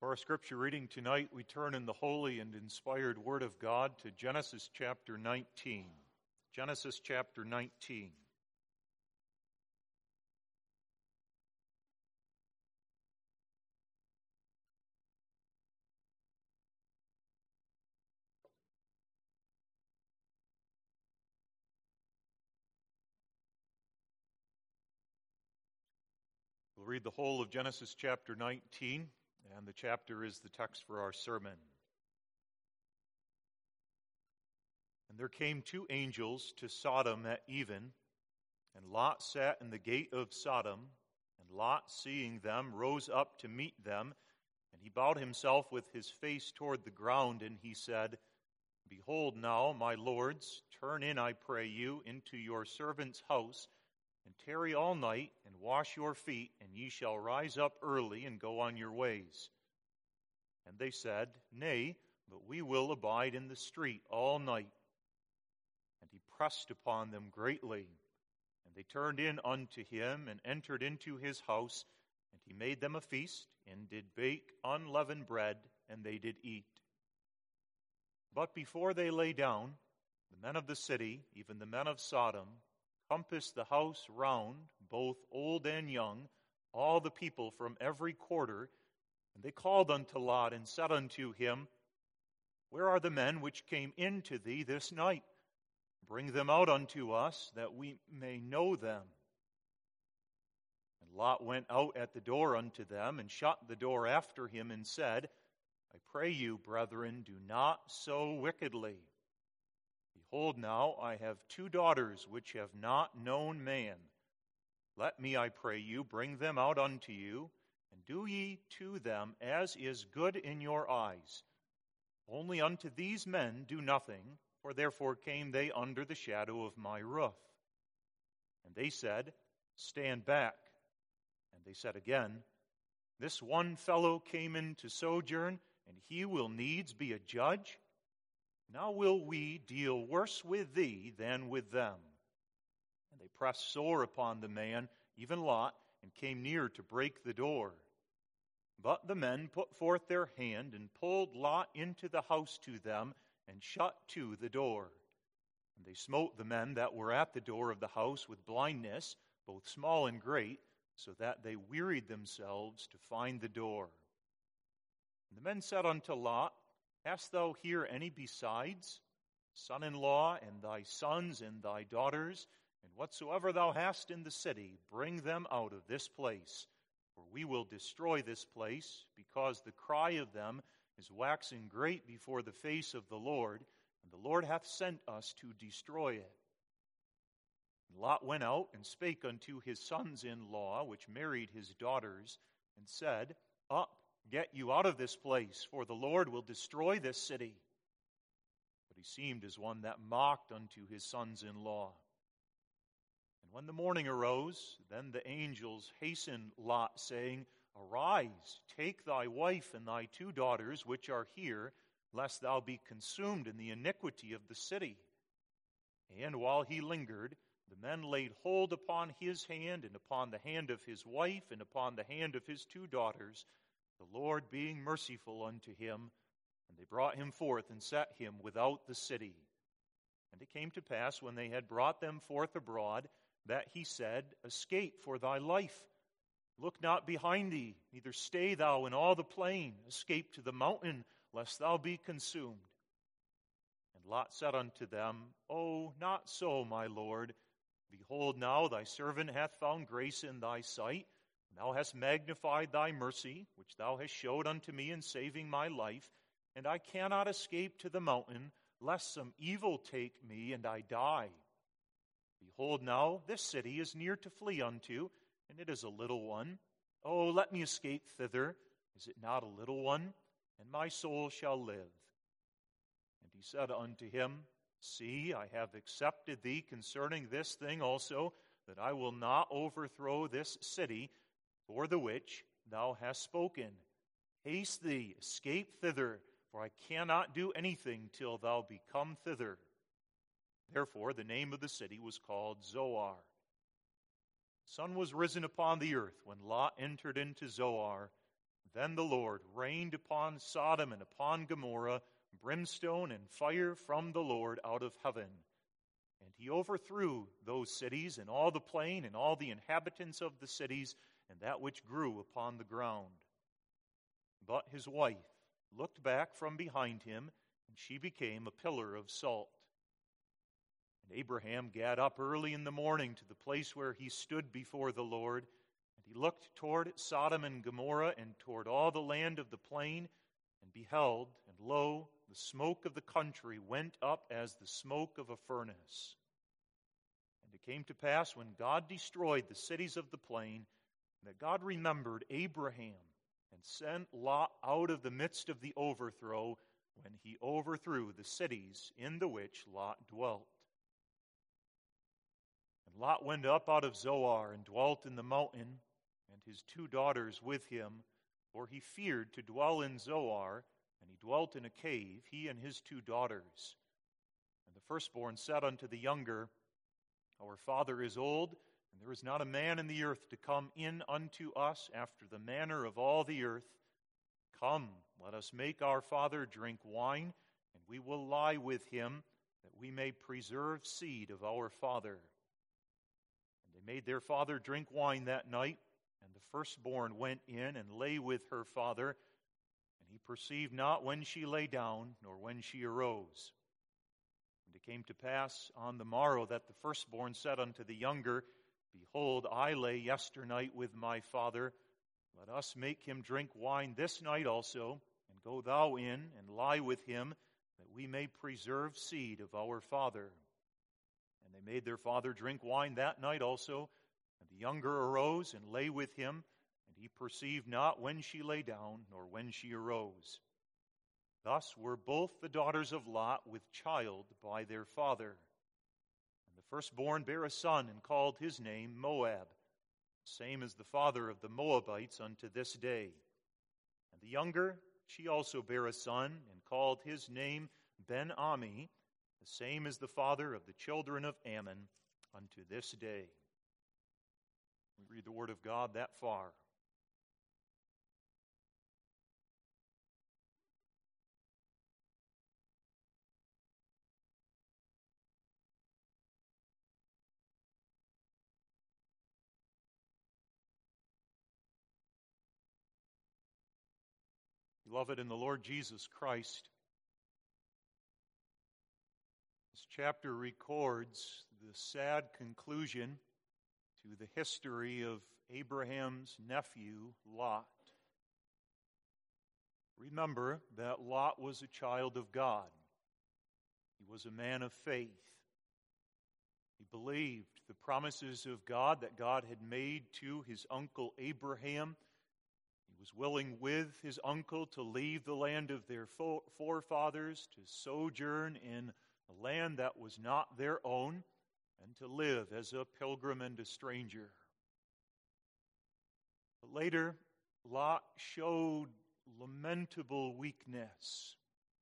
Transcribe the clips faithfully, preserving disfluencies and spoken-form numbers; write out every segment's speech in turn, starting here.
For our scripture reading tonight, we turn in the holy and inspired Word of God to Genesis chapter nineteen. Genesis chapter nineteen. We'll read the whole of Genesis chapter nineteen, and the chapter is the text for our sermon. And there came two angels to Sodom at even, and Lot sat in the gate of Sodom. And Lot, seeing them, rose up to meet them, and he bowed himself with his face toward the ground, and he said, Behold now, my lords, turn in, I pray you, into your servant's house, and tarry all night, and wash your feet, and ye shall rise up early, and go on your ways. And they said, Nay, but we will abide in the street all night. And he pressed upon them greatly. And they turned in unto him, and entered into his house, and he made them a feast, and did bake unleavened bread, and they did eat. But before they lay down, the men of the city, even the men of Sodom, compassed the house round, both old and young, all the people from every quarter. And they called unto Lot, and said unto him, Where are the men which came in to thee this night? Bring them out unto us, that we may know them. And Lot went out at the door unto them, and shut the door after him, and said, I pray you, brethren, do not so wickedly. Behold now, I have two daughters which have not known man. Let me, I pray you, bring them out unto you, and do ye to them as is good in your eyes. Only unto these men do nothing, for therefore came they under the shadow of my roof. And they said, Stand back. And they said again, This one fellow came in to sojourn, and he will needs be a judge. Now will we deal worse with thee than with them. And they pressed sore upon the man, even Lot, and came near to break the door. But the men put forth their hand, and pulled Lot into the house to them, and shut to the door. And they smote the men that were at the door of the house with blindness, both small and great, so that they wearied themselves to find the door. And the men said unto Lot, Hast thou here any besides, son-in-law, and thy sons, and thy daughters, and whatsoever thou hast in the city, bring them out of this place. For we will destroy this place, because the cry of them is waxing great before the face of the Lord, and the Lord hath sent us to destroy it. And Lot went out and spake unto his sons-in-law, which married his daughters, and said, Up, get you out of this place, for the Lord will destroy this city. But he seemed as one that mocked unto his sons-in-law. And when the morning arose, then the angels hastened Lot, saying, Arise, take thy wife and thy two daughters which are here, lest thou be consumed in the iniquity of the city. And while he lingered, the men laid hold upon his hand, and upon the hand of his wife, and upon the hand of his two daughters, the Lord being merciful unto him. And they brought him forth, and set him without the city. And it came to pass, when they had brought them forth abroad, that he said, Escape for thy life. Look not behind thee, neither stay thou in all the plain. Escape to the mountain, lest thou be consumed. And Lot said unto them, O, not so, my lord. Behold, now thy servant hath found grace in thy sight. And thou hast magnified thy mercy, which thou hast showed unto me in saving my life. And I cannot escape to the mountain, lest some evil take me, and I die. Behold, now this city is near to flee unto, and it is a little one. Oh, let me escape thither. Is it not a little one? And my soul shall live. And he said unto him, See, I have accepted thee concerning this thing also, that I will not overthrow this city, for the which thou hast spoken. Haste thee, escape thither, for I cannot do anything till thou be come thither. Therefore the name of the city was called Zoar. The sun was risen upon the earth when Lot entered into Zoar. Then the Lord rained upon Sodom and upon Gomorrah brimstone and fire from the Lord out of heaven. And he overthrew those cities and all the plain and all the inhabitants of the cities and that which grew upon the ground. But his wife looked back from behind him, and she became a pillar of salt. And Abraham gat up early in the morning to the place where he stood before the Lord, and he looked toward Sodom and Gomorrah and toward all the land of the plain, and beheld, and lo, the smoke of the country went up as the smoke of a furnace. And it came to pass, when God destroyed the cities of the plain, that God remembered Abraham and sent Lot out of the midst of the overthrow, when he overthrew the cities in the which Lot dwelt. And Lot went up out of Zoar and dwelt in the mountain, and his two daughters with him, for he feared to dwell in Zoar, and he dwelt in a cave, he and his two daughters. And the firstborn said unto the younger, Our father is old, and there is not a man in the earth to come in unto us after the manner of all the earth. Come, let us make our father drink wine, and we will lie with him, that we may preserve seed of our father. And they made their father drink wine that night, and the firstborn went in and lay with her father, and he perceived not when she lay down, nor when she arose. And it came to pass on the morrow that the firstborn said unto the younger, Behold, I lay yesternight with my father. Let us make him drink wine this night also, and go thou in and lie with him, that we may preserve seed of our father. And they made their father drink wine that night also, and the younger arose and lay with him, and he perceived not when she lay down, nor when she arose. Thus were both the daughters of Lot with child by their father. The firstborn bare a son, and called his name Moab, same as the father of the Moabites unto this day. And the younger, she also bare a son, and called his name Ben-Ami, the same as the father of the children of Ammon unto this day. We read the word of God that far. Beloved in the Lord Jesus Christ, this chapter records the sad conclusion to the history of Abraham's nephew, Lot. Remember that Lot was a child of God. He was a man of faith. He believed the promises of God that God had made to his uncle Abraham. He was willing with his uncle to leave the land of their forefathers, to sojourn in a land that was not their own, and to live as a pilgrim and a stranger. But later, Lot showed lamentable weakness.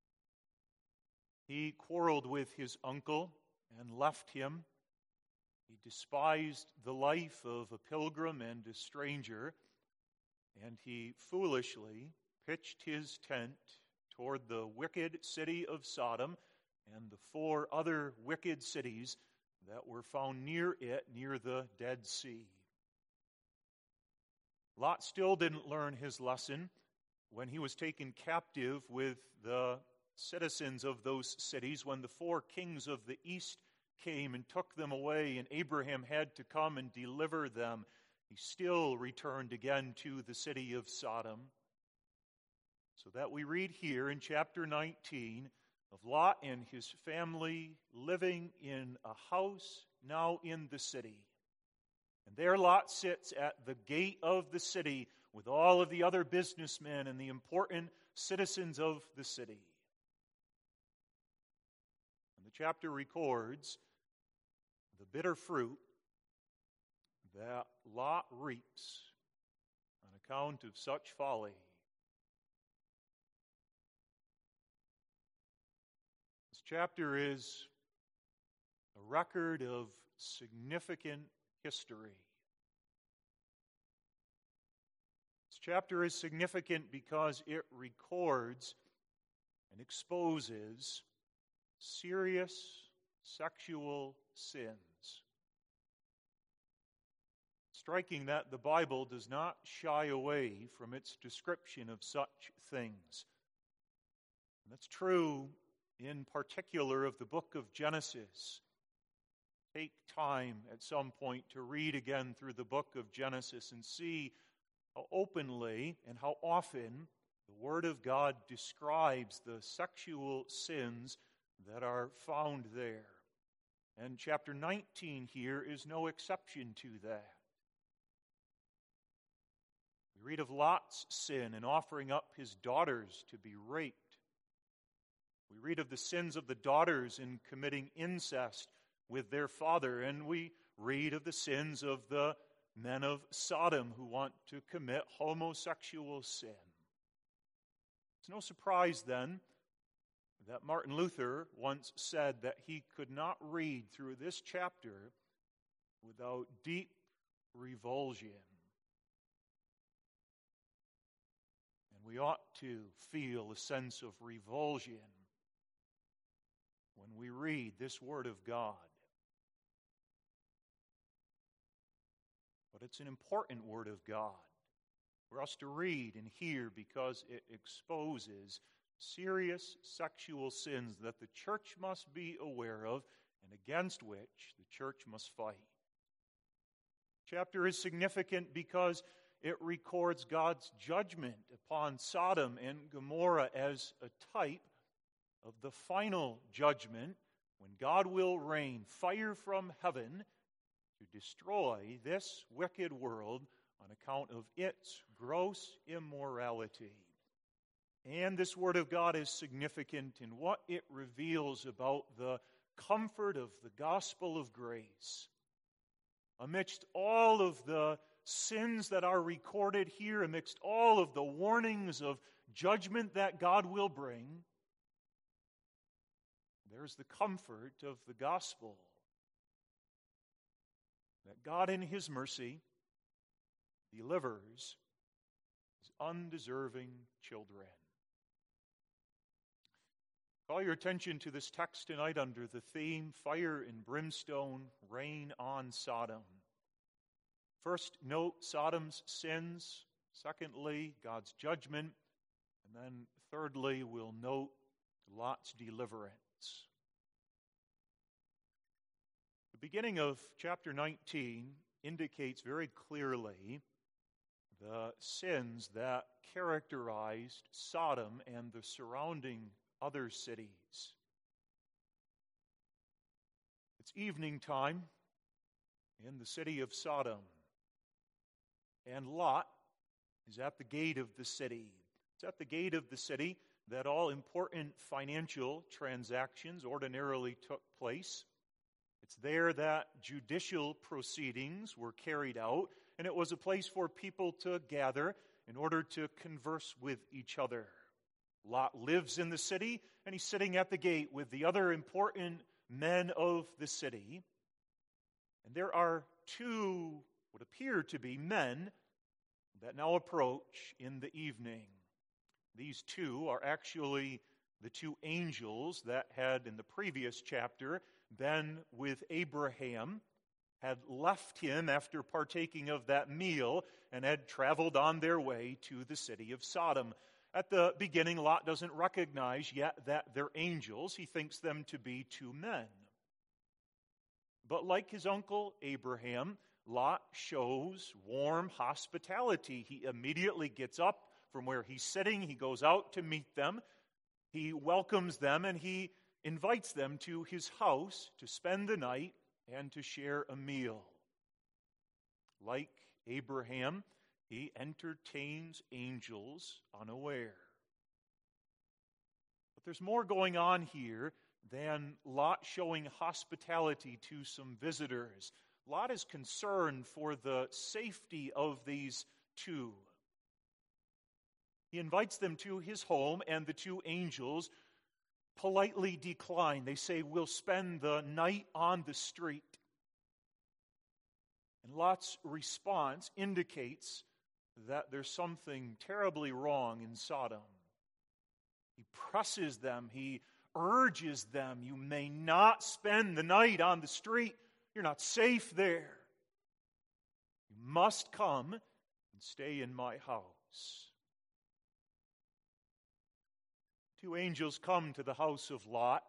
He quarreled with his uncle and left him. He despised the life of a pilgrim and a stranger, and he foolishly pitched his tent toward the wicked city of Sodom and the four other wicked cities that were found near it, near the Dead Sea. Lot still didn't learn his lesson when he was taken captive with the citizens of those cities, when the four kings of the east came and took them away, and Abraham had to come and deliver them. He still returned again to the city of Sodom. So that we read here in chapter nineteen of Lot and his family living in a house now in the city. And there Lot sits at the gate of the city with all of the other businessmen and the important citizens of the city. And the chapter records the bitter fruit that Lot reaps on account of such folly. This chapter is a record of significant history. This chapter is significant because it records and exposes serious sexual sins. Striking that the Bible does not shy away from its description of such things. And that's true in particular of the book of Genesis. Take time at some point to read again through the book of Genesis and see how openly and how often the Word of God describes the sexual sins that are found there. And chapter nineteen here is no exception to that. We read of Lot's sin in offering up his daughters to be raped. We read of the sins of the daughters in committing incest with their father, and we read of the sins of the men of Sodom who want to commit homosexual sin. It's no surprise then that Martin Luther once said that he could not read through this chapter without deep revulsion. And we ought to feel a sense of revulsion when we read this Word of God. But it's an important Word of God for us to read and hear because it exposes serious sexual sins that the church must be aware of and against which the church must fight. Chapter is significant because it records God's judgment upon Sodom and Gomorrah as a type of the final judgment when God will rain fire from heaven to destroy this wicked world on account of its gross immorality. And this Word of God is significant in what it reveals about the comfort of the gospel of grace. Amidst all of the sins that are recorded here, amidst all of the warnings of judgment that God will bring, there's the comfort of the gospel that God in His mercy delivers His undeserving children. Call your attention to this text tonight under the theme, Fire and Brimstone Rain on Sodom. First, note Sodom's sins. Secondly, God's judgment. And then thirdly, we'll note Lot's deliverance. The beginning of chapter nineteen indicates very clearly the sins that characterized Sodom and the surrounding other cities. It's evening time in the city of Sodom, and Lot is at the gate of the city. It's at the gate of the city that all important financial transactions ordinarily took place. It's there that judicial proceedings were carried out, and it was a place for people to gather in order to converse with each other. Lot lives in the city, and he's sitting at the gate with the other important men of the city. And there are two, what appear to be men, that now approach in the evening. These two are actually the two angels that had, in the previous chapter, been with Abraham, had left him after partaking of that meal, and had traveled on their way to the city of Sodom. At the beginning, Lot doesn't recognize yet that they're angels. He thinks them to be two men. But like his uncle Abraham, Lot shows warm hospitality. He immediately gets up from where he's sitting. He goes out to meet them. He welcomes them, and he invites them to his house to spend the night and to share a meal. Like Abraham, he entertains angels unaware. But there's more going on here than Lot showing hospitality to some visitors. Lot is concerned for the safety of these two. He invites them to his home, and the two angels politely decline. They say, "We'll spend the night on the street." And Lot's response indicates that there's something terribly wrong in Sodom. He presses them, he urges them, you may not spend the night on the street. You're not safe there. You must come and stay in my house. Two angels come to the house of Lot,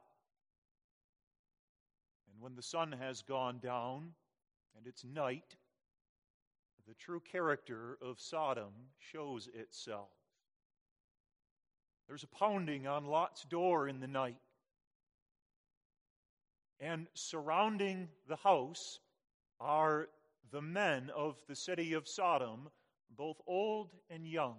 and when the sun has gone down and it's night, the true character of Sodom shows itself. There's a pounding on Lot's door in the night. And surrounding the house are the men of the city of Sodom, both old and young.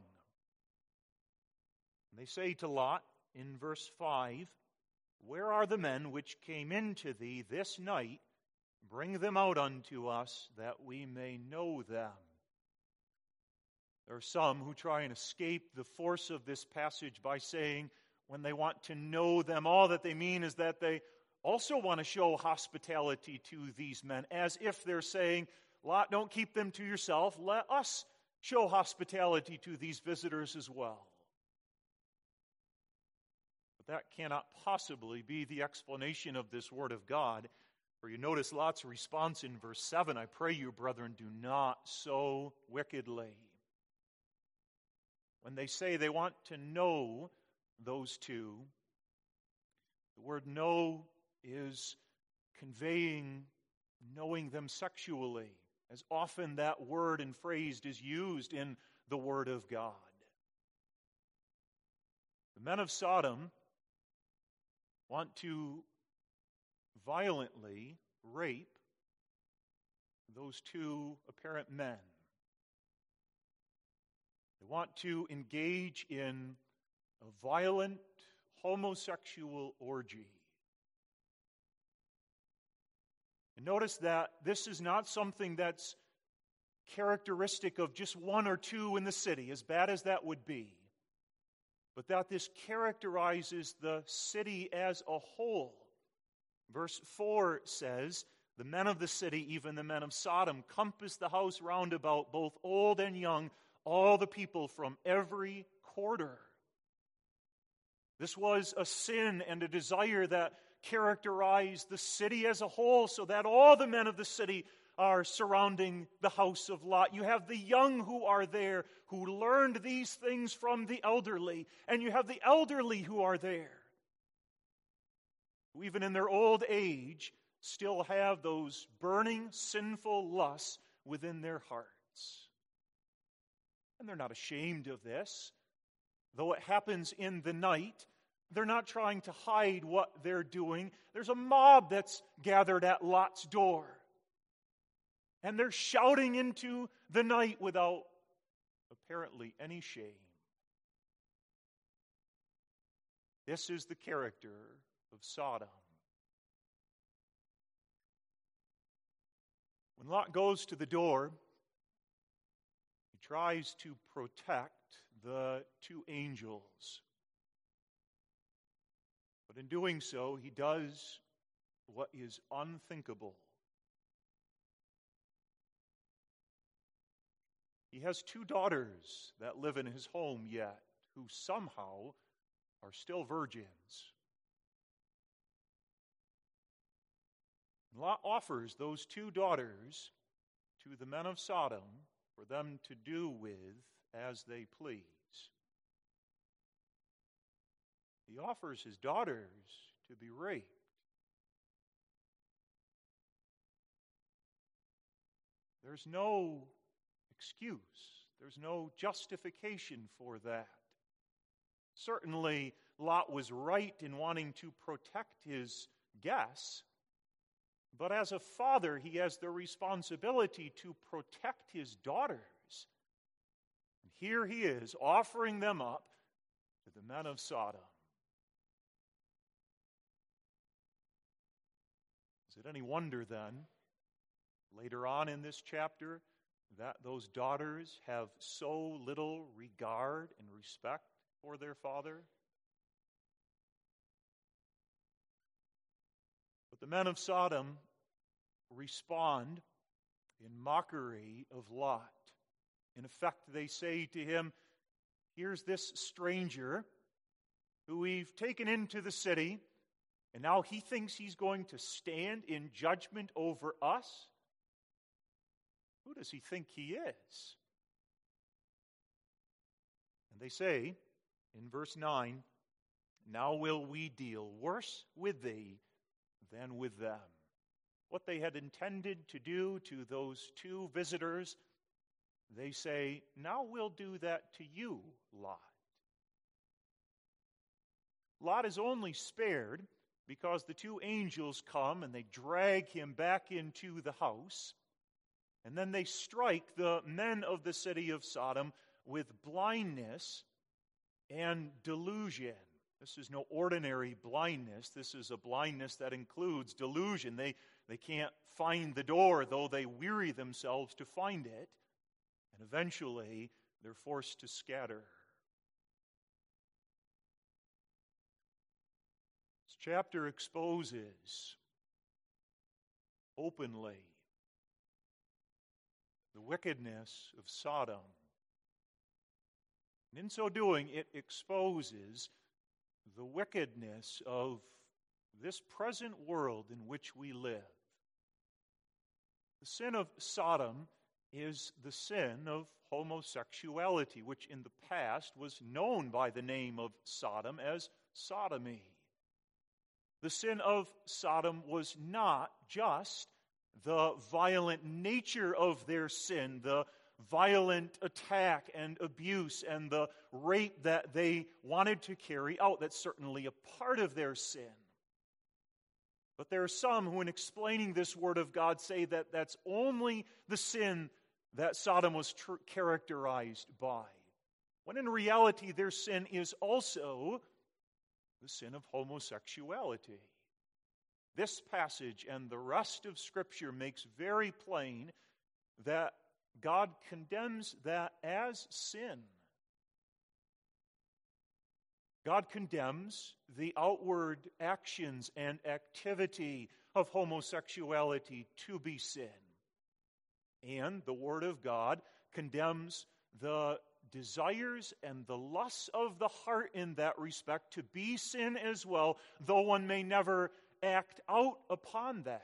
And they say to Lot in verse five, "Where are the men which came into thee this night? Bring them out unto us, that we may know them." There are some who try and escape the force of this passage by saying, when they want to know them, all that they mean is that they also want to show hospitality to these men, as if they're saying, Lot, don't keep them to yourself. Let us show hospitality to these visitors as well. But that cannot possibly be the explanation of this word of God. For you notice Lot's response in verse seven, "I pray you, brethren, do not so wickedly." When they say they want to know those two, the word know is conveying knowing them sexually, as often that word and phrase is used in the Word of God. The men of Sodom want to violently rape those two apparent men. They want to engage in a violent homosexual orgy. And notice that this is not something that's characteristic of just one or two in the city, as bad as that would be, but that this characterizes the city as a whole. Verse four says, "The men of the city, even the men of Sodom, compassed the house round about, both old and young, all the people from every quarter." This was a sin and a desire that characterized the city as a whole, so that all the men of the city are surrounding the house of Lot. You have the young who are there, who learned these things from the elderly, and you have the elderly who are there, who even in their old age still have those burning sinful lusts within their hearts. And they're not ashamed of this. Though it happens in the night, they're not trying to hide what they're doing. There's a mob that's gathered at Lot's door. And they're shouting into the night without apparently any shame. This is the character of Sodom. When Lot goes to the door, he tries to protect the two angels. But in doing so, he does what is unthinkable. He has two daughters that live in his home yet, who somehow are still virgins. Lot offers those two daughters to the men of Sodom for them to do with as they please. He offers his daughters to be raped. There's no excuse. There's no justification for that. Certainly, Lot was right in wanting to protect his guests, but as a father, he has the responsibility to protect his daughters. And here he is, offering them up to the men of Sodom. Is it any wonder then, later on in this chapter, that those daughters have so little regard and respect for their father? But the men of Sodom respond in mockery of Lot. In effect, they say to him, here's this stranger who we've taken into the city, and now he thinks he's going to stand in judgment over us? Who does he think he is? And they say, in verse nine, now will we deal worse with thee than with them. What they had intended to do to those two visitors, they say, now we'll do that to you, Lot. Lot is only spared because the two angels come and they drag him back into the house, and then they strike the men of the city of Sodom with blindness and delusion. This is no ordinary blindness. This is a blindness that includes delusion. They, they can't find the door, though they weary themselves to find it. And eventually, they're forced to scatter. This chapter exposes openly the wickedness of Sodom. And in so doing, it exposes the wickedness of this present world in which we live. The sin of Sodom is the sin of homosexuality, which in the past was known by the name of Sodom as sodomy. The sin of Sodom was not just the violent nature of their sin, the violent attack and abuse and the rape that they wanted to carry out. That's certainly a part of their sin. But there are some who, in explaining this word of God, say that that's only the sin that Sodom was tr- characterized by, when in reality their sin is also the sin of homosexuality. This passage and the rest of Scripture makes very plain that God condemns that as sin. God condemns the outward actions and activity of homosexuality to be sin. And the Word of God condemns the desires and the lusts of the heart in that respect to be sin as well, though one may never act out upon that.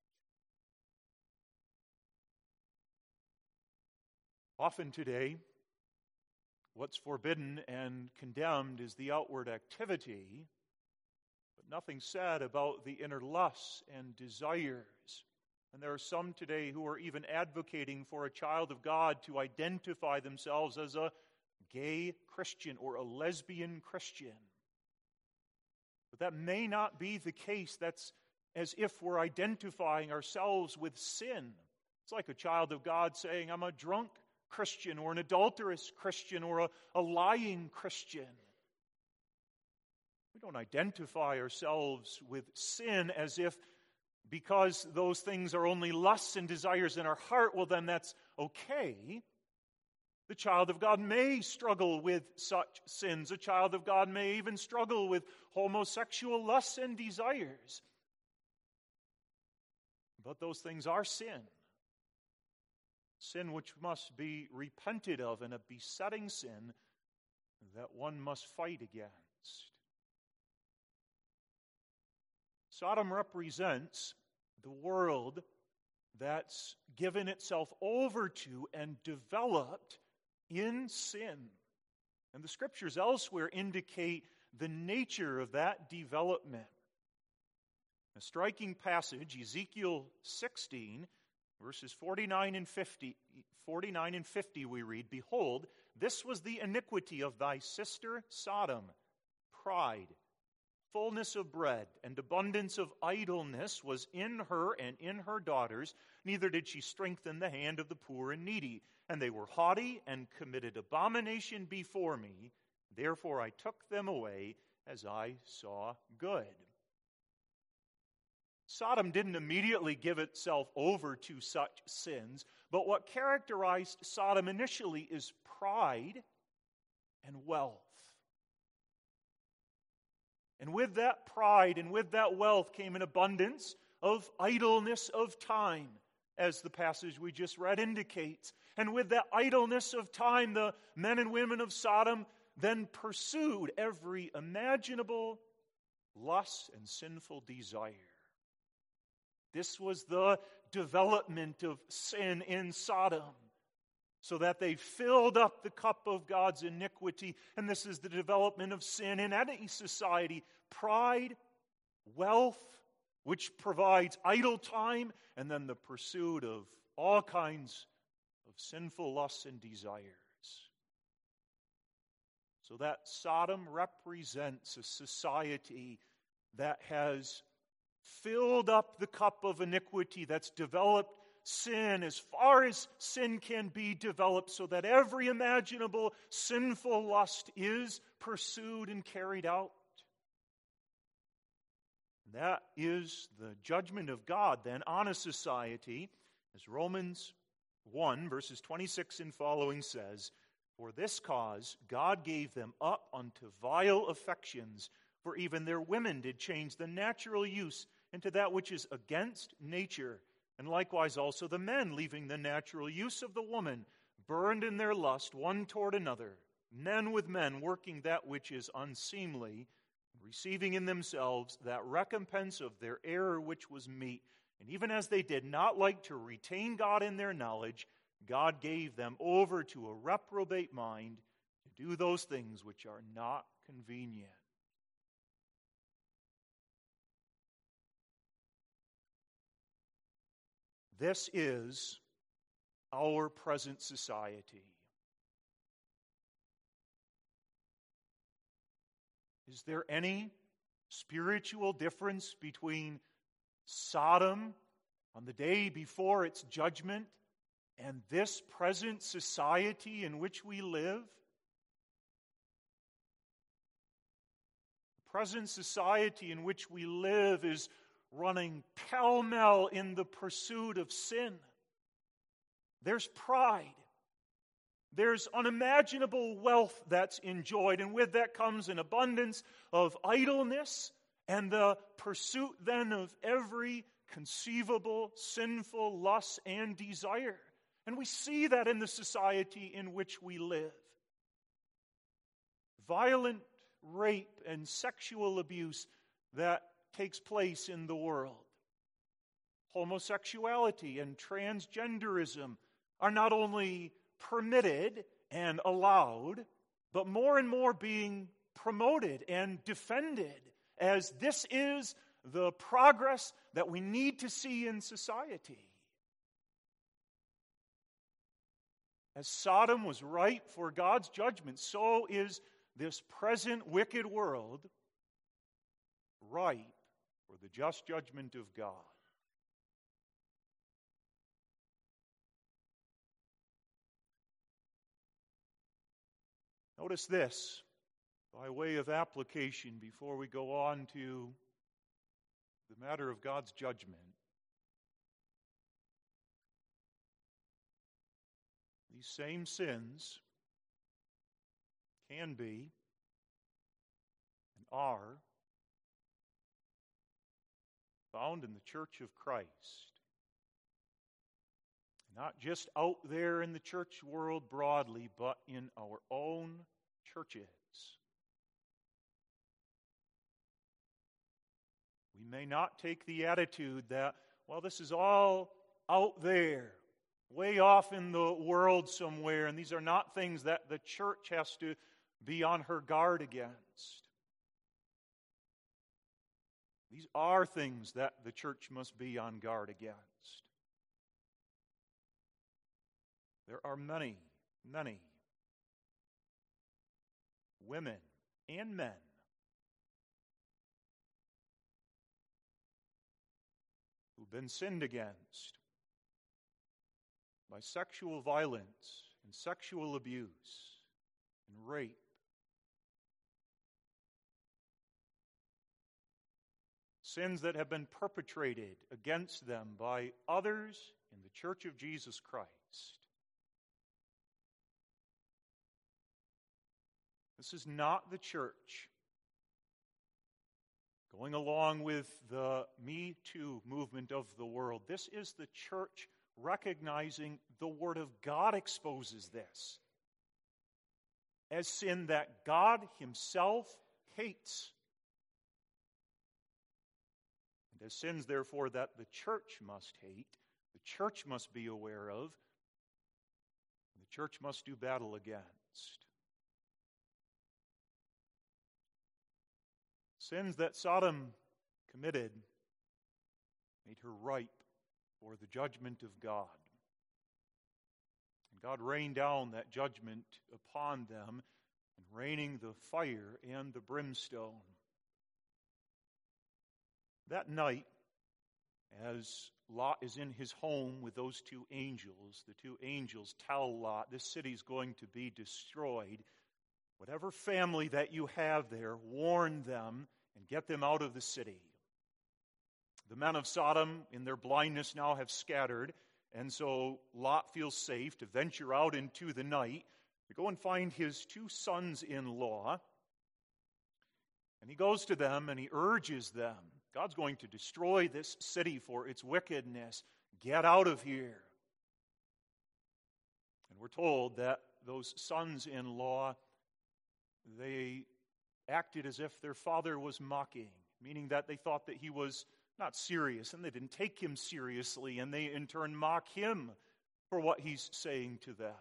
Often today, what's forbidden and condemned is the outward activity, but nothing said about the inner lusts and desires. And there are some today who are even advocating for a child of God to identify themselves as a gay Christian or a lesbian Christian. But that may not be the case. That's as if we're identifying ourselves with sin. It's like a child of God saying, I'm a drunk Christian or an adulterous Christian or a, a lying Christian. We don't identify ourselves with sin as if because those things are only lusts and desires in our heart, well then that's okay. The child of God may struggle with such sins. A child of God may even struggle with homosexual lusts and desires. But those things are sin. Sin which must be repented of, and a besetting sin that one must fight against. Sodom represents the world that's given itself over to and developed in sin. And the Scriptures elsewhere indicate the nature of that development. A striking passage, Ezekiel sixteen, verses forty-nine and fifty, forty-nine and fifty we read, Behold, this was the iniquity of thy sister Sodom, pride, fullness of bread, and abundance of idleness was in her and in her daughters, neither did she strengthen the hand of the poor and needy. And they were haughty and committed abomination before me, therefore I took them away as I saw good. Sodom didn't immediately give itself over to such sins, but what characterized Sodom initially is pride and wealth. And with that pride and with that wealth came an abundance of idleness of time. as the passage we just read indicates. And with that idleness of time, the men and women of Sodom then pursued every imaginable lust and sinful desire. This was the development of sin in Sodom, so that they filled up the cup of God's iniquity. And this is the development of sin in any society. Pride, wealth, which provides idle time, and then the pursuit of all kinds of sinful lusts and desires. So that Sodom represents a society that has filled up the cup of iniquity, that's developed sin as far as sin can be developed, so that every imaginable sinful lust is pursued and carried out. That is the judgment of God then on a society, as Romans one, verses twenty-six and following says, "For this cause God gave them up unto vile affections, for even their women did change the natural use into that which is against nature. And likewise also the men, leaving the natural use of the woman, burned in their lust one toward another, men with men working that which is unseemly, receiving in themselves that recompense of their error which was meet. And even as they did not like to retain God in their knowledge, God gave them over to a reprobate mind to do those things which are not convenient." This is our present society. Is there any spiritual difference between Sodom on the day before its judgment and this present society in which we live? The present society in which we live is running pell-mell in the pursuit of sin. There's pride. There's unimaginable wealth that's enjoyed, and with that comes an abundance of idleness and the pursuit then of every conceivable sinful lust and desire. And we see that in the society in which we live. Violent rape and sexual abuse that takes place in the world. Homosexuality and transgenderism are not only permitted and allowed, but more and more being promoted and defended, as this is the progress that we need to see in society. As Sodom was ripe for God's judgment, so is this present wicked world ripe for the just judgment of God. Notice this, by way of application, before we go on to the matter of God's judgment. These same sins can be and are found in the church of Christ. Not just out there in the church world broadly, but in our own churches. We may not take the attitude that, well, this is all out there, way off in the world somewhere, and these are not things that the church has to be on her guard against. These are things that the church must be on guard against. There are many, many women and men who've been sinned against by sexual violence and sexual abuse and rape. Sins that have been perpetrated against them by others in the Church of Jesus Christ. This is not the church going along with the Me Too movement of the world. This is the church recognizing the Word of God exposes this as sin that God himself hates. And as sins, therefore, that the church must hate, the church must be aware of, and the church must do battle against. Sins that Sodom committed made her ripe for the judgment of God. And God rained down that judgment upon them, and raining the fire and the brimstone. That night, as Lot is in his home with those two angels, the two angels tell Lot, this city's going to be destroyed. Whatever family that you have there, warn them and get them out of the city. The men of Sodom, in their blindness now, have scattered, and so Lot feels safe to venture out into the night to go and find his two sons-in-law. And he goes to them and he urges them, God's going to destroy this city for its wickedness. Get out of here. And we're told that those sons-in-law, they acted as if their father was mocking, meaning that they thought that he was not serious, and they didn't take him seriously, and they in turn mock him for what he's saying to them.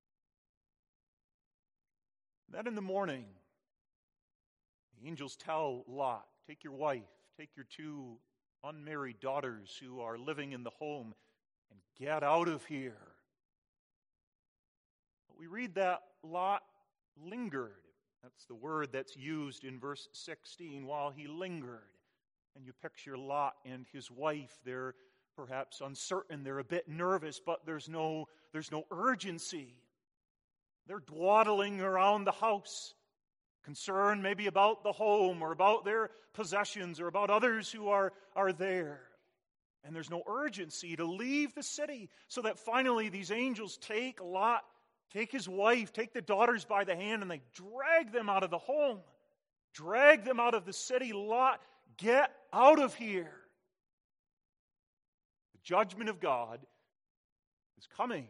Then in the morning, the angels tell Lot, take your wife, take your two unmarried daughters who are living in the home, and get out of here. But we read that Lot lingered. That's the word that's used in verse sixteen, while he lingered. And you picture Lot and his wife. They're perhaps uncertain. They're a bit nervous, but there's no, there's no urgency. They're dawdling around the house, concerned maybe about the home or about their possessions or about others who are, are there. And there's no urgency to leave the city, so that finally these angels take Lot, take his wife, take the daughters by the hand, and they drag them out of the home, drag them out of the city. Lot, get out of here. The judgment of God is coming.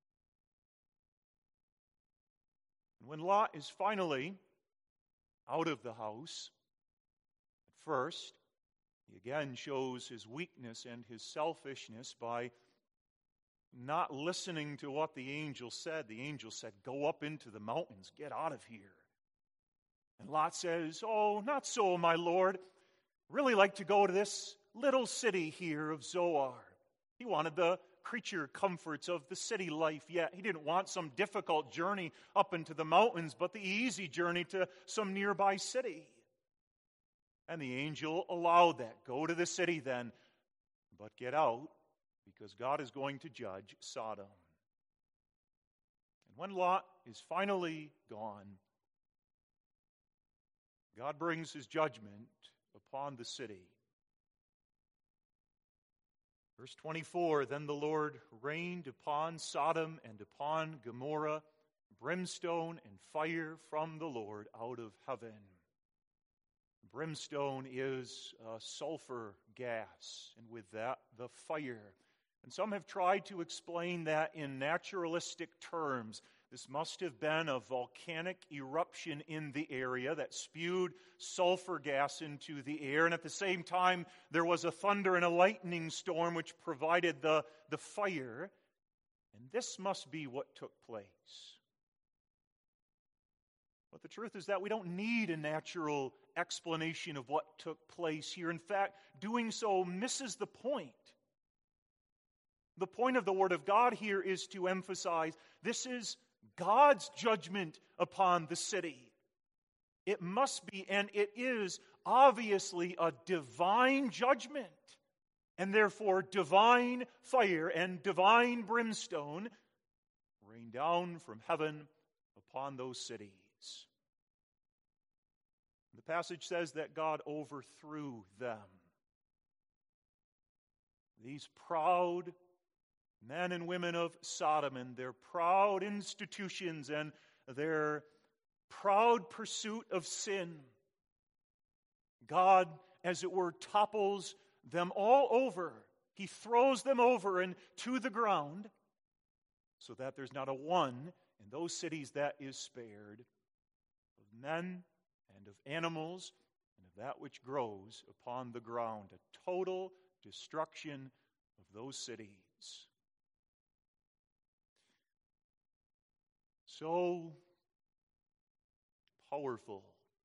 And when Lot is finally out of the house, at first, he again shows his weakness and his selfishness by not listening to what the angel said. The angel said, go up into the mountains, get out of here. And Lot says, oh, not so, my Lord. Really like to go to this little city here of Zoar. He wanted the creature comforts of the city life, yet he didn't want some difficult journey up into the mountains, but the easy journey to some nearby city. And the angel allowed that. Go to the city then, but get out, because God is going to judge Sodom. And when Lot is finally gone, God brings his judgment upon the city. Verse twenty-four, then the Lord rained upon Sodom and upon Gomorrah brimstone and fire from the Lord out of heaven. Brimstone is a sulfur gas, and with that, the fire. And some have tried to explain that in naturalistic terms. This must have been a volcanic eruption in the area that spewed sulfur gas into the air. And at the same time, there was a thunder and a lightning storm which provided the, the fire. And this must be what took place. But the truth is that we don't need a natural explanation of what took place here. In fact, doing so misses the point. The point of the Word of God here is to emphasize this is God's judgment upon the city. It must be, and it is, obviously a divine judgment, and therefore divine fire and divine brimstone rain down from heaven upon those cities. The passage says that God overthrew them. These proud men and women of Sodom and their proud institutions and their proud pursuit of sin. God, as it were, topples them all over He throws them over and to the ground so that there's not a one in those cities that is spared, of men and of animals and of that which grows upon the ground. A total destruction of those cities. So powerful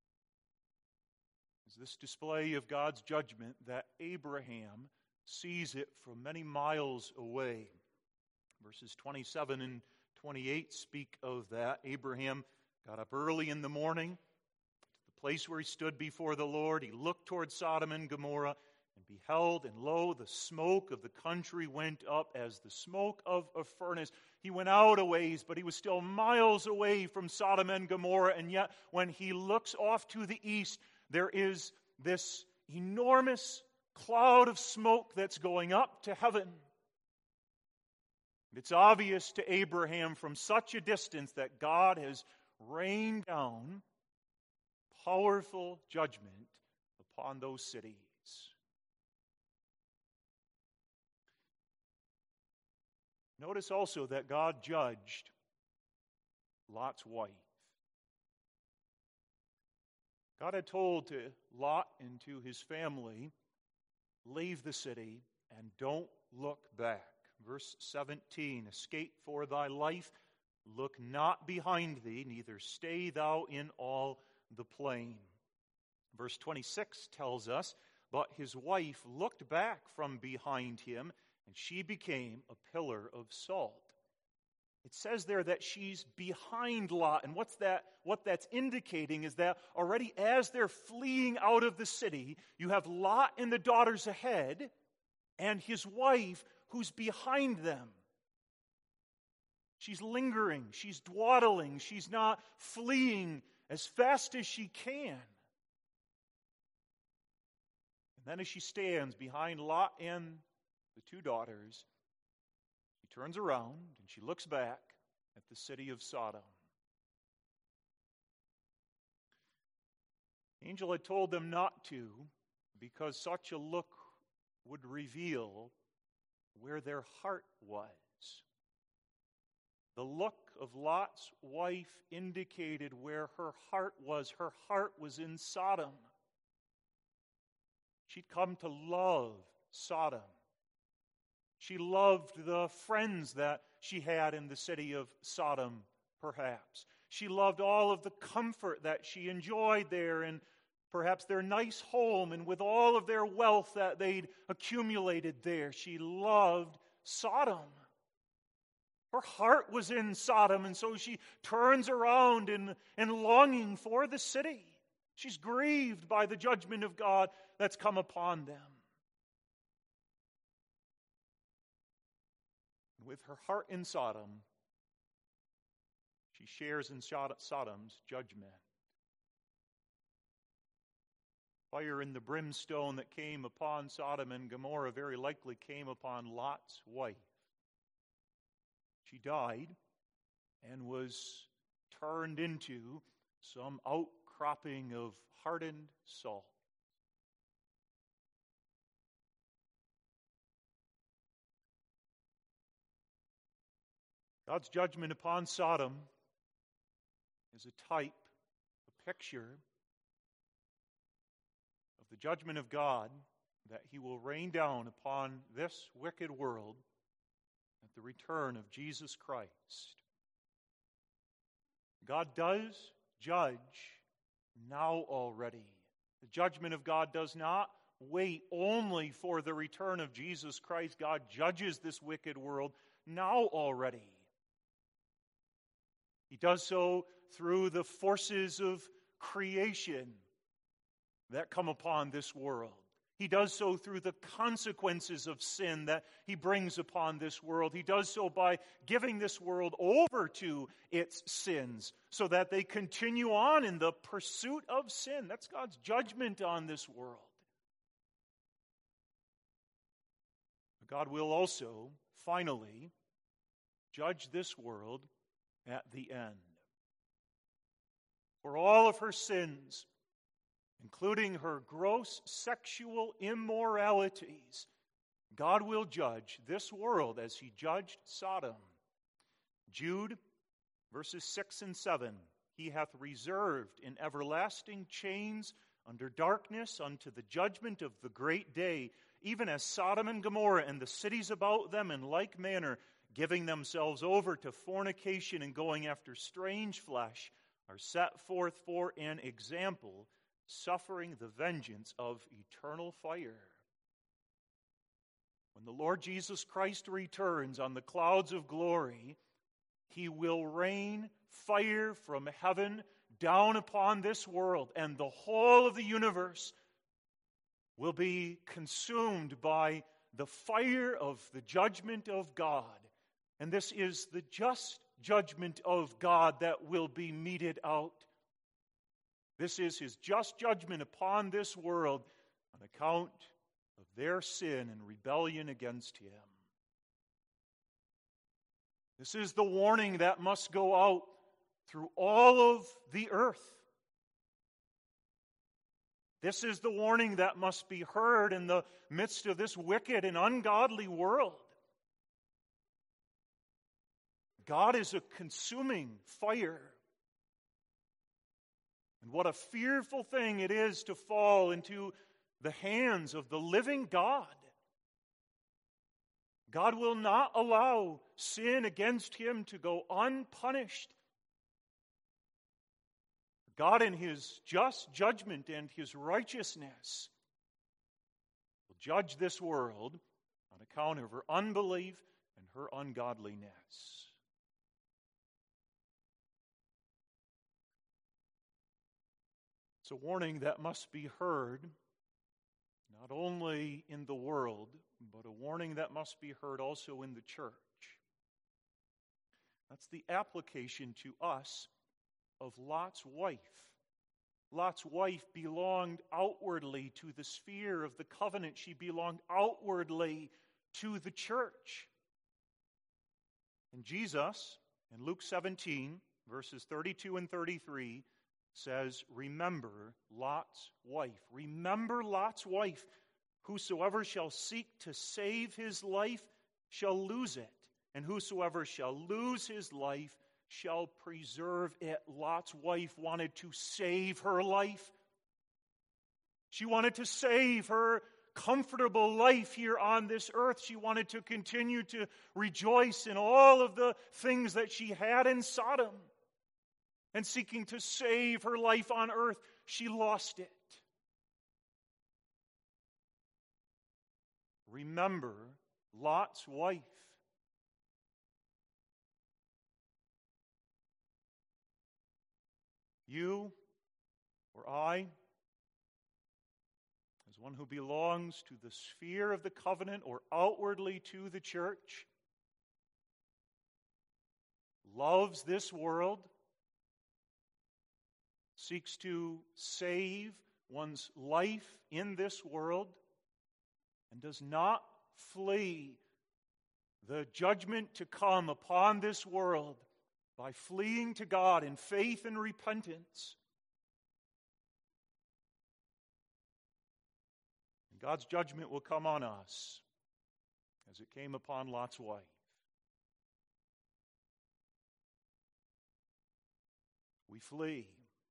is this display of God's judgment that Abraham sees it from many miles away. Verses twenty-seven and twenty-eight speak of that. Abraham got up early in the morning to the place where he stood before the Lord. He looked toward Sodom and Gomorrah and beheld, and lo, the smoke of the country went up as the smoke of a furnace. He went out a ways, but he was still miles away from Sodom and Gomorrah, and yet when he looks off to the east, there is this enormous cloud of smoke that's going up to heaven. It's obvious to Abraham from such a distance that God has rained down powerful judgment upon those cities. Notice also that God judged Lot's wife. God had told to Lot and to his family, leave the city and don't look back. Verse seventeen, escape for thy life, look not behind thee, neither stay thou in all the plain. Verse twenty-six tells us, but his wife looked back from behind him, and she became a pillar of salt. It says there that she's behind Lot, and what's that? What that's indicating is that already as they're fleeing out of the city, you have Lot and the daughters ahead, and his wife who's behind them. She's lingering, she's dawdling, she's not fleeing as fast as she can. And then as she stands behind Lot and the two daughters, she turns around and she looks back at the city of Sodom. The angel had told them not to, because such a look would reveal where their heart was. The look of Lot's wife indicated where her heart was. Her heart was in Sodom. She'd come to love Sodom. She loved the friends that she had in the city of Sodom, perhaps. She loved all of the comfort that she enjoyed there, and perhaps their nice home, and with all of their wealth that they'd accumulated there. She loved Sodom. Her heart was in Sodom, and so she turns around in, in longing for the city. She's grieved by the judgment of God that's come upon them. With her heart in Sodom, she shares in Sodom's judgment. Fire and the brimstone that came upon Sodom and Gomorrah very likely came upon Lot's wife. She died and was turned into some outcropping of hardened salt. God's judgment upon Sodom is a type, a picture of the judgment of God that He will rain down upon this wicked world at the return of Jesus Christ. God does judge now already. The judgment of God does not wait only for the return of Jesus Christ. God judges this wicked world now already. He does so through the forces of creation that come upon this world. He does so through the consequences of sin that He brings upon this world. He does so by giving this world over to its sins so that they continue on in the pursuit of sin. That's God's judgment on this world. God will also, finally, judge this world at the end. For all of her sins, including her gross sexual immoralities, God will judge this world as he judged Sodom. Jude, verses six and seven. He hath reserved in everlasting chains under darkness unto the judgment of the great day, even as Sodom and Gomorrah and the cities about them in like manner, giving themselves over to fornication and going after strange flesh, are set forth for an example, suffering the vengeance of eternal fire. When the Lord Jesus Christ returns on the clouds of glory, he will rain fire from heaven down upon this world, and the whole of the universe will be consumed by the fire of the judgment of God. And this is the just judgment of God that will be meted out. This is his just judgment upon this world on account of their sin and rebellion against him. This is the warning that must go out through all of the earth. This is the warning that must be heard in the midst of this wicked and ungodly world. God is a consuming fire. And what a fearful thing it is to fall into the hands of the living God. God will not allow sin against him to go unpunished. God, in his just judgment and his righteousness, will judge this world on account of her unbelief and her ungodliness. It's a warning that must be heard not only in the world, but a warning that must be heard also in the church. That's the application to us of Lot's wife. Lot's wife belonged outwardly to the sphere of the covenant. She belonged outwardly to the church. And Jesus, in Luke seventeen, verses thirty-two and thirty-three, says, remember Lot's wife. Remember Lot's wife. Whosoever shall seek to save his life shall lose it, and whosoever shall lose his life shall preserve it. Lot's wife wanted to save her life. She wanted to save her comfortable life here on this earth. She wanted to continue to rejoice in all of the things that she had in Sodom. And seeking to save her life on earth, she lost it. Remember Lot's wife. You or I, as one who belongs to the sphere of the covenant or outwardly to the church, loves this world, seeks to save one's life in this world, and does not flee the judgment to come upon this world by fleeing to God in faith and repentance. And God's judgment will come on us as it came upon Lot's wife. We flee.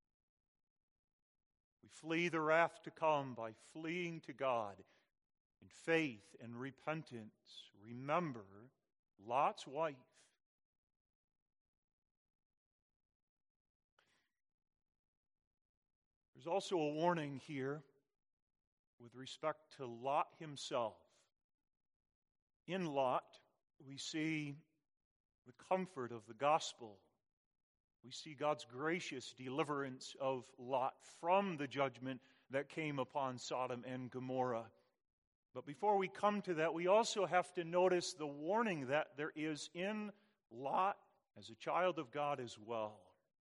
We flee the wrath to come by fleeing to God in faith and repentance. Remember Lot's wife. There's also a warning here with respect to Lot himself. In Lot, we see the comfort of the gospel. We see God's gracious deliverance of Lot from the judgment that came upon Sodom and Gomorrah. But before we come to that, we also have to notice the warning that there is in Lot as a child of God as well.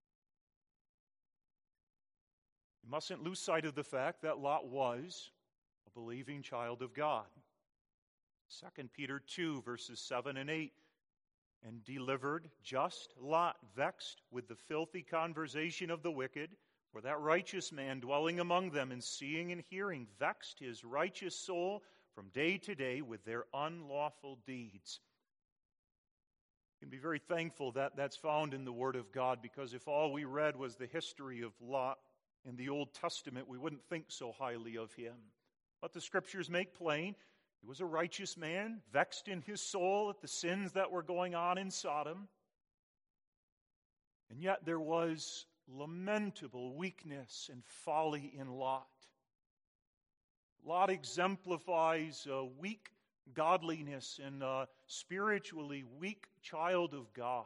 We mustn't lose sight of the fact that Lot was a believing child of God. Second Peter two, verses seven and eight. And delivered just Lot, vexed with the filthy conversation of the wicked, for that righteous man dwelling among them and seeing and hearing vexed his righteous soul from day to day with their unlawful deeds. You can be very thankful that that's found in the Word of God, because if all we read was the history of Lot in the Old Testament, we wouldn't think so highly of him. But the Scriptures make plain, he was a righteous man, vexed in his soul at the sins that were going on in Sodom. And yet there was lamentable weakness and folly in Lot. Lot exemplifies a weak godliness and a spiritually weak child of God.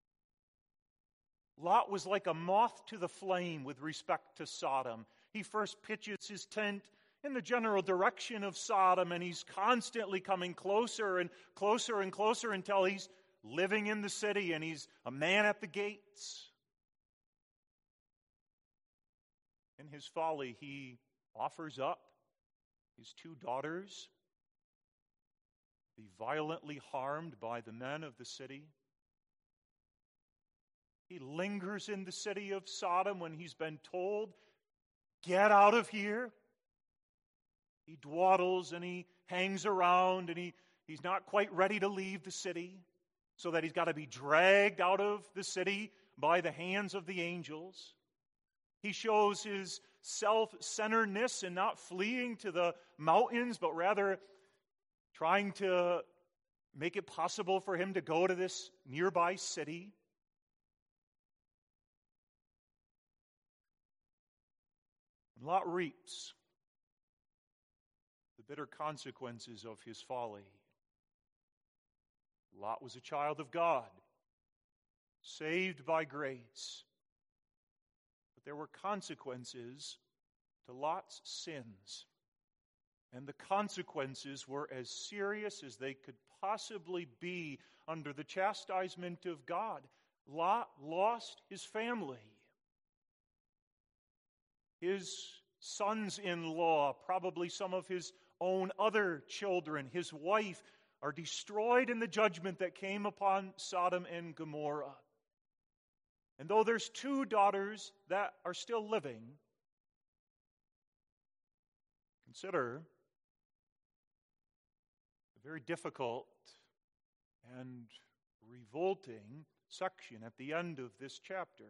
Lot was like a moth to the flame with respect to Sodom. He first pitches his tent in the general direction of Sodom, and he's constantly coming closer and closer and closer until he's living in the city and he's a man at the gates. In his folly, he offers up his two daughters to be violently harmed by the men of the city. He lingers in the city of Sodom when he's been told, "Get out of here." He dawdles and he hangs around, and he, he's not quite ready to leave the city, so that he's got to be dragged out of the city by the hands of the angels. He shows his self-centeredness in not fleeing to the mountains, but rather trying to make it possible for him to go to this nearby city. And Lot reaps the bitter consequences of his folly. Lot was a child of God, saved by grace. But there were consequences to Lot's sins. And the consequences were as serious as they could possibly be under the chastisement of God. Lot lost his family. His sons-in-law, probably some of his own other children, his wife, are destroyed in the judgment that came upon Sodom and Gomorrah. And though there's two daughters that are still living, consider a very difficult and revolting section at the end of this chapter.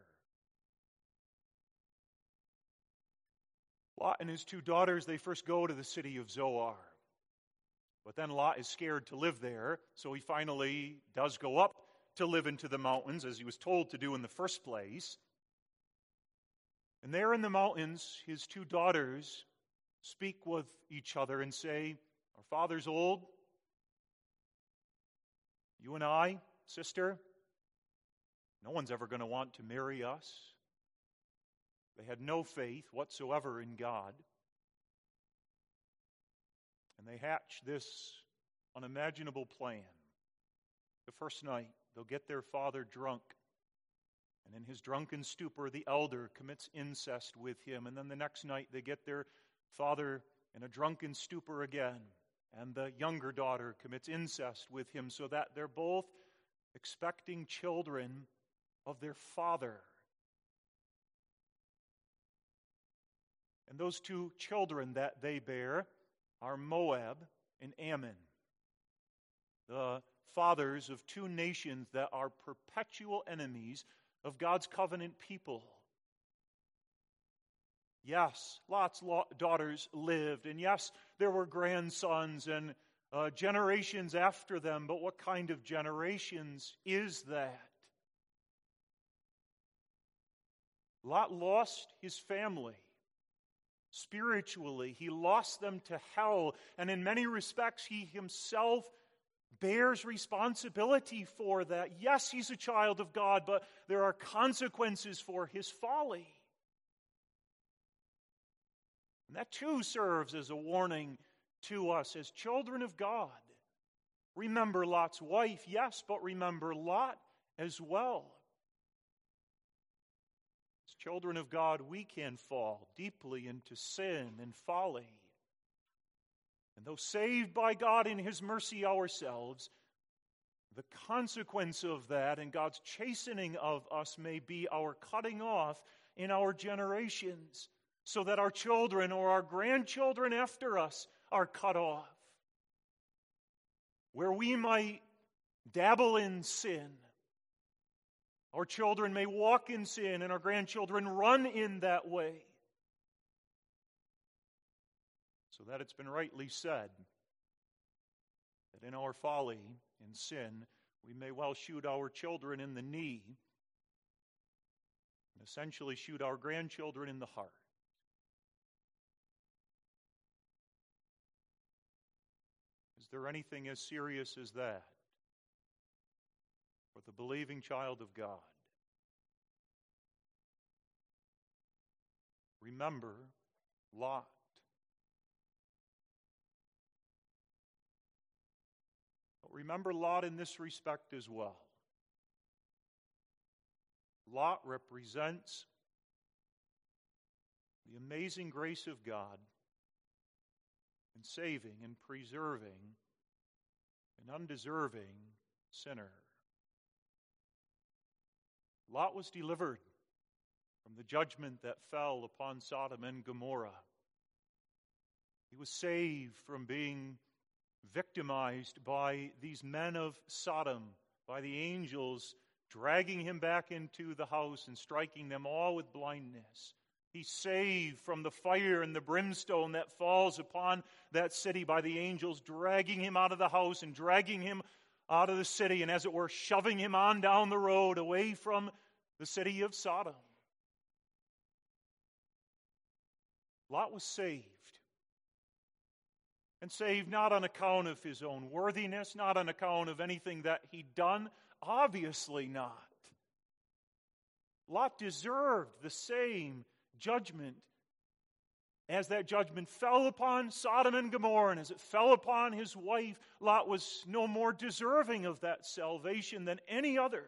Lot and his two daughters, they first go to the city of Zoar. But then Lot is scared to live there, so he finally does go up to live into the mountains, as he was told to do in the first place. And there in the mountains, his two daughters speak with each other and say, "Our father's old. You and I, sister, no one's ever going to want to marry us." They had no faith whatsoever in God. And they hatch this unimaginable plan. The first night, they'll get their father drunk. And in his drunken stupor, the elder commits incest with him. And then the next night, they get their father in a drunken stupor again. And the younger daughter commits incest with him, so that they're both expecting children of their father. And those two children that they bear are Moab and Ammon, the fathers of two nations that are perpetual enemies of God's covenant people. Yes, Lot's daughters lived, and yes, there were grandsons and uh, generations after them, but what kind of generations is that? Lot lost his family. Spiritually, he lost them to hell, and in many respects, he himself bears responsibility for that. Yes, he's a child of God, but there are consequences for his folly. And that too serves as a warning to us as children of God. Remember Lot's wife, yes, but remember Lot as well. As children of God, we can fall deeply into sin and folly. And though saved by God in His mercy ourselves, the consequence of that and God's chastening of us may be our cutting off in our generations, so that our children or our grandchildren after us are cut off. where we might dabble in sin. Our children may walk in sin, and our grandchildren run in that way. So that it's been rightly said that in our folly, in sin, we may well shoot our children in the knee and essentially shoot our grandchildren in the heart. Is there anything as serious as that for the believing child of God? Remember Lot. But remember Lot in this respect as well. Lot represents the amazing grace of God in saving and preserving an undeserving sinner. Lot was delivered from the judgment that fell upon Sodom and Gomorrah. He was saved from being victimized by these men of Sodom, by the angels dragging him back into the house and striking them all with blindness. He's saved from the fire and the brimstone that falls upon that city by the angels dragging him out of the house and dragging him out of the city and, as it were, shoving him on down the road away from the city of Sodom. Lot was saved. And saved not on account of his own worthiness, not on account of anything that he'd done. Obviously not. Lot deserved the same judgment as that judgment fell upon Sodom and Gomorrah, and as it fell upon his wife. Lot was no more deserving of that salvation than any other.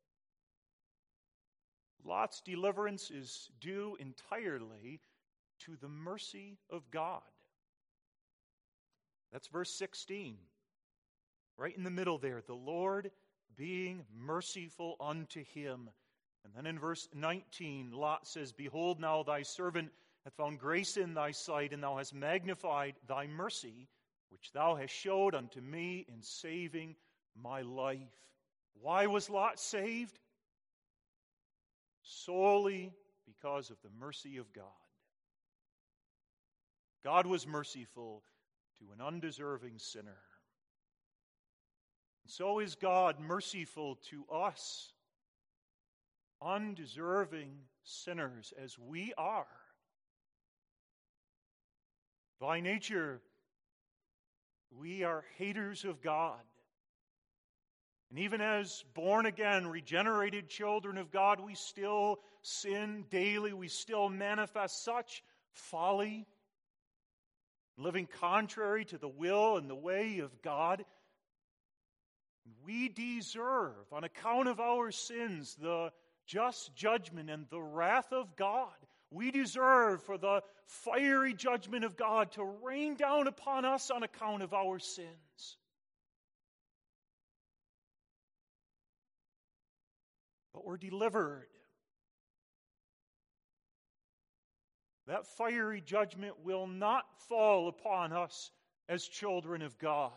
Lot's deliverance is due entirely to the mercy of God. That's verse sixteen. Right in the middle there, the Lord being merciful unto him. And then in verse nineteen, Lot says, Behold, now thy servant hath found grace in thy sight, and thou hast magnified thy mercy, which thou hast showed unto me in saving my life. Why was Lot saved? Solely because of the mercy of God. God was merciful to an undeserving sinner. And so is God merciful to us, undeserving sinners as we are. By nature, we are haters of God. And even as born-again, regenerated children of God, we still sin daily. We still manifest such folly, living contrary to the will and the way of God. We deserve, on account of our sins, the just judgment and the wrath of God. We deserve for the fiery judgment of God to rain down upon us on account of our sins. But we're delivered. That fiery judgment will not fall upon us as children of God.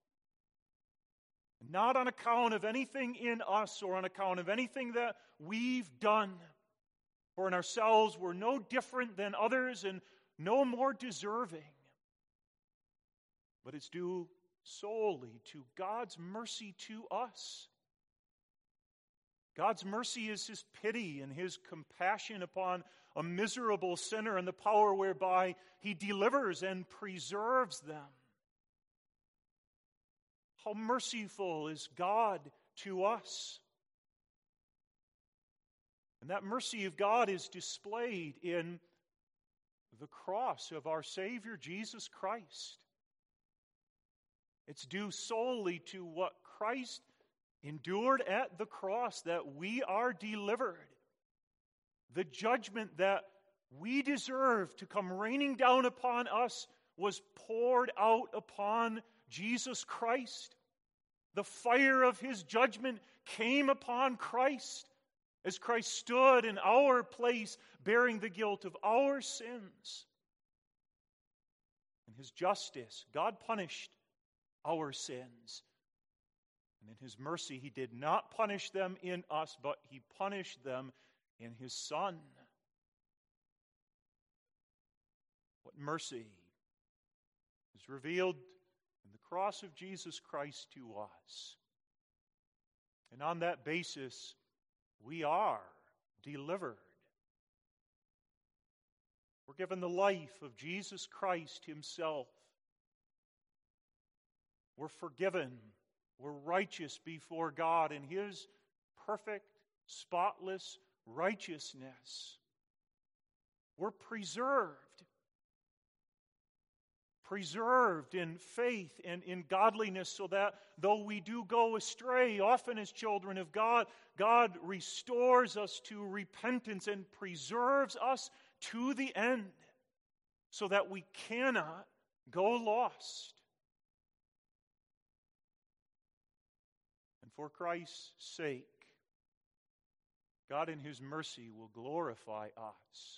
Not on account of anything in us or on account of anything that we've done. For in ourselves we're no different than others and no more deserving. But it's due solely to God's mercy to us. God's mercy is His pity and His compassion upon a miserable sinner and the power whereby He delivers and preserves them. How merciful is God to us. And that mercy of God is displayed in the cross of our Savior Jesus Christ. It's due solely to what Christ endured at the cross that we are delivered. The judgment that we deserve to come raining down upon us was poured out upon Jesus Christ. The fire of His judgment came upon Christ as Christ stood in our place bearing the guilt of our sins. In His justice, God punished our sins And in his mercy, he did not punish them in us, but he punished them in his Son. What mercy is revealed in the cross of Jesus Christ to us. And on that basis, we are delivered. We're given the life of Jesus Christ himself. We're forgiven. We're righteous before God in his perfect, spotless righteousness. We're preserved. Preserved in faith and in godliness, so that though we do go astray, often as children of God, God restores us to repentance and preserves us to the end, so that we cannot go lost. And for Christ's sake, God in his mercy will glorify us,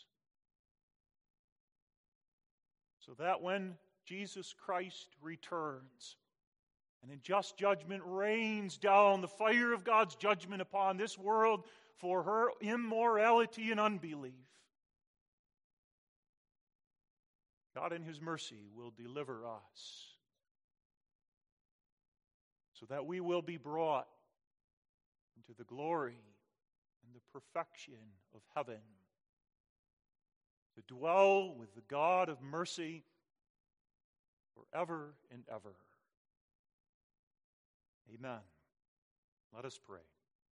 so that when Jesus Christ returns, and in just judgment rains down the fire of God's judgment upon this world for her immorality and unbelief, God in his mercy will deliver us, so that we will be brought into the glory and the perfection of heaven, to dwell with the God of mercy forever and ever. Amen. Let us pray.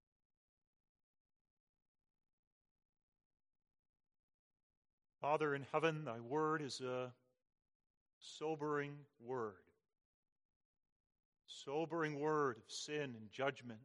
Father in heaven, thy word is a sobering word. Sobering word of sin and judgment.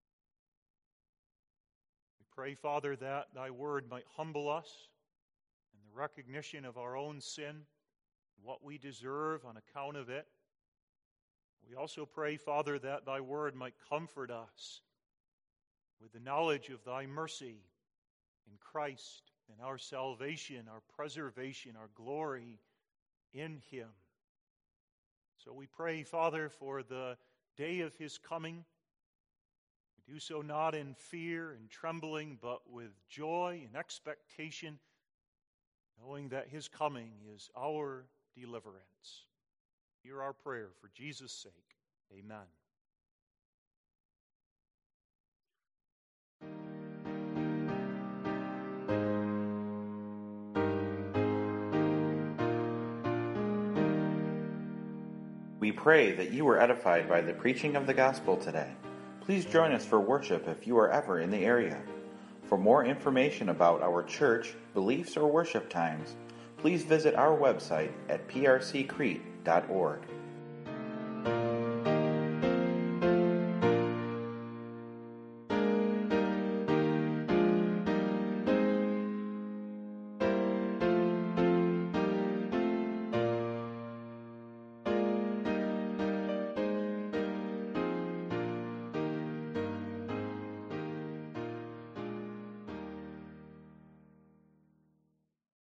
We pray, Father, that thy word might humble us in the recognition of our own sin, what we deserve on account of it. We also pray, Father, that thy word might comfort us with the knowledge of thy mercy in Christ and our salvation, our preservation, our glory in him. So we pray, Father, for the day of his coming. We do so not in fear and trembling, but with joy and expectation, knowing that his coming is our deliverance. Hear our prayer for Jesus' sake. Amen. We pray that you were edified by the preaching of the gospel today. Please join us for worship if you are ever in the area. For more information about our church, beliefs, or worship times, please visit our website at p r c crete dot org.